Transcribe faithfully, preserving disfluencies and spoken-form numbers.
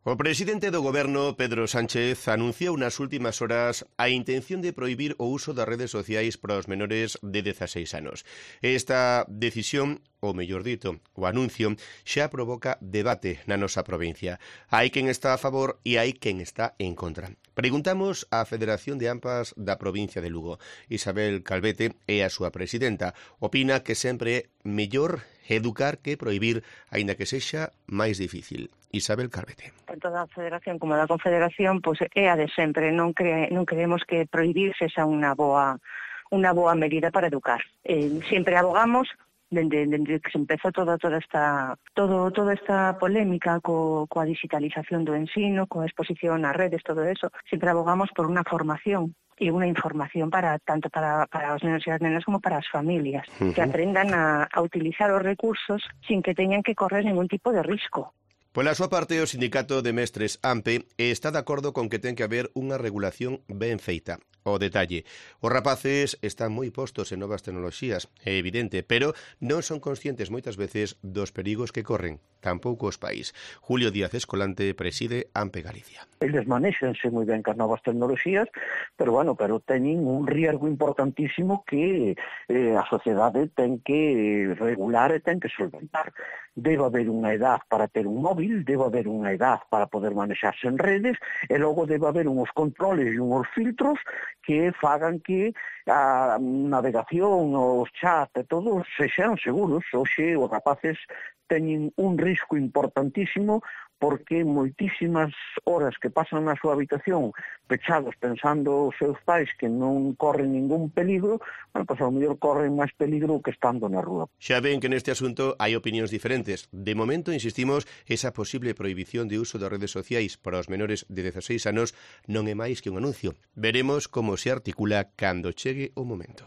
O presidente do Goberno, Pedro Sánchez, anunciou nas últimas horas a intención de prohibir o uso das redes sociais para os menores de dezaseis anos. Esta decisión, ou mellor dito, o anuncio, xa provoca debate na nosa provincia. Hai quen está a favor e hai quen está en contra. Preguntamos á Federación de AMPAs da provincia de Lugo. Isabel Calvete é a súa presidenta. Opina que sempre é mellor educar que prohibir, aínda que sexa máis difícil. Isabel Calvete. Tanto da Federación como da Confederación, pois é a de sempre. Non, cre, non creemos que prohibir sexa unha boa, unha boa medida para educar. Eh, sempre abogamos, dende, dende que se empezou toda, toda esta todo, toda esta polémica co, coa digitalización do ensino, coa exposición ás redes, todo eso, sempre abogamos por unha formación e unha información para tanto para, para os nenos e as nenas como para as familias, uh-huh. que aprendan a, a utilizar os recursos sin que teñan que correr ningún tipo de risco. Pola súa parte, o Sindicato de Mestres AMPE está de acordo con que ten que haber unha regulación ben feita. O detalle, os rapaces están moi postos en novas tecnoloxías, é evidente, pero non son conscientes moitas veces dos perigos que corren, tampouco os pais. Julio Díaz Escolante preside AMPE Galicia. Eles manexense moi ben cas novas tecnoloxías, pero bueno, pero teñen un riesgo importantísimo que eh, a sociedade ten que regular e ten que solventar. Debe haber unha edad para ter un móvil, debe haber unha edad para poder manexarse en redes, e logo debe haber uns controles e uns filtros que fagan que a navegación, os chats e todo sexan seguros. Hoxe os rapaces teñen un risco importantísimo porque moitísimas horas que pasan na súa habitación pechados pensando os seus pais que non corren ningún peligro, bueno, pois ao mellor corren máis peligro que estando na rúa. Xa ven que neste asunto hai opinións diferentes. De momento, insistimos, esa posible prohibición de uso das redes sociais para os menores de dezaseis anos non é máis que un anuncio. Veremos como se articula cando chegue o momento.